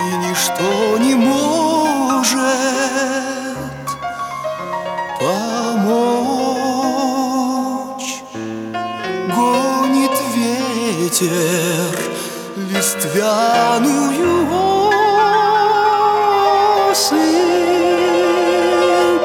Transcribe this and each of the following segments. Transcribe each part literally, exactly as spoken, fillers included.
и ничто не может помочь. Гонит ветер листвяную осыпь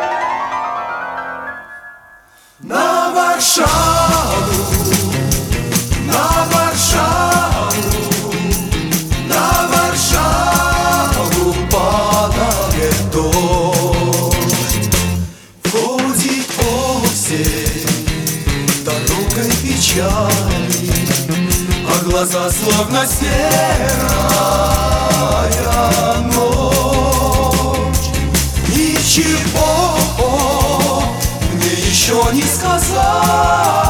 на Варшаву, на Варшаву, на Варшаву падает дождь. Ходит осень дорогой печали, а глаза словно серая ночь. Ничего мне еще не сказал.